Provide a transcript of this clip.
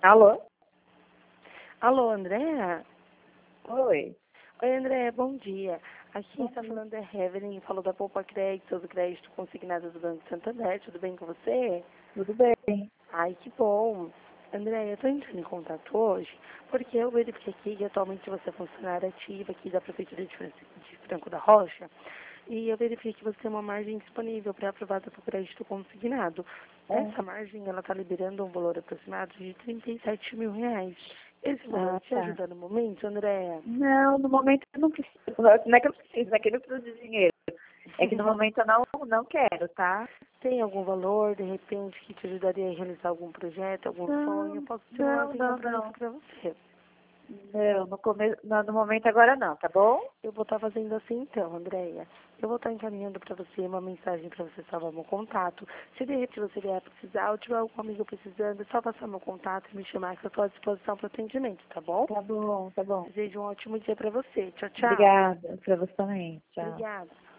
Alô? Alô, Andréa? Oi. Oi, Andréa, bom dia. Aqui quem Bom está dia. falando é Evelyn, falou da Poupa Crédito, do crédito consignado do Banco Santander. Tudo bem com você? Tudo bem? Ai, que bom. Andréa, eu estou entrando em contato hoje porque eu verifiquei aqui que atualmente você é funcionária ativa aqui da Prefeitura de Franco da Rocha e eu verifiquei que você tem uma margem disponível para aprovada para o crédito consignado. É. Essa margem, ela está liberando um valor aproximado de R$ 37.000. Esse valor Ah, te tá. ajuda no momento, Andréa? Não, no momento eu não preciso. Não é que eu preciso, não é que eu não preciso de dinheiro. É que no momento eu não quero, tá? Tem algum valor, de repente, que te ajudaria a realizar algum projeto, algum sonho? Eu Não, posso estimular não, sem não, compromisso não. para você. Não, no momento agora não, tá bom? Eu vou estar fazendo assim então, Andréia. Eu vou estar encaminhando para você uma mensagem para você salvar meu contato. Se de repente você vier precisar ou tiver algum amigo precisando, é só passar meu contato e me chamar que eu estou à disposição para atendimento, tá bom? Tá bom, tá bom. Desejo um ótimo dia para você. Tchau, tchau. Obrigada. Pra você também. Tchau. Obrigada.